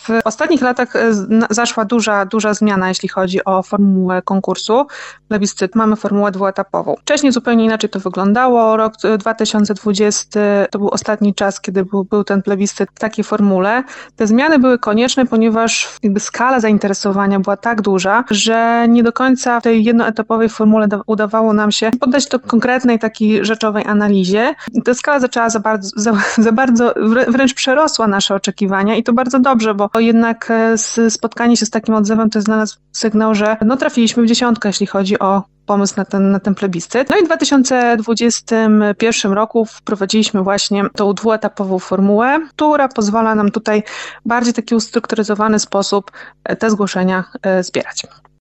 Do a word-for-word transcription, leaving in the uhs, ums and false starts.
W ostatnich latach zaszła duża, duża zmiana, jeśli chodzi o formułę konkursu plebiscytu. Mamy formułę dwuetapową. Wcześniej zupełnie inaczej to wyglądało. Rok dwa tysiące dwudziesty to był ostatni czas, kiedy był, był ten plebiscyt w takiej formule. Te zmiany były konieczne, ponieważ jakby skala zainteresowania była tak duża, że nie do końca w tej jednoetapowej formule udawało nam się poddać to konkretnej takiej rzeczowej analizie. Ta skala zaczęła za bardzo, za, za bardzo wręcz przerosła nasze oczekiwania i to bardzo dobrze, bo jednak spotkanie się z takim odzewem to jest dla nas sygnał, że no trafiliśmy w dziesiątkę, jeśli chodzi o pomysł na ten, na ten plebiscyt. No i w dwa tysiące dwudziestym pierwszym roku wprowadziliśmy właśnie tą dwuetapową formułę, która pozwala nam tutaj bardziej w taki ustrukturyzowany sposób te zgłoszenia zbierać.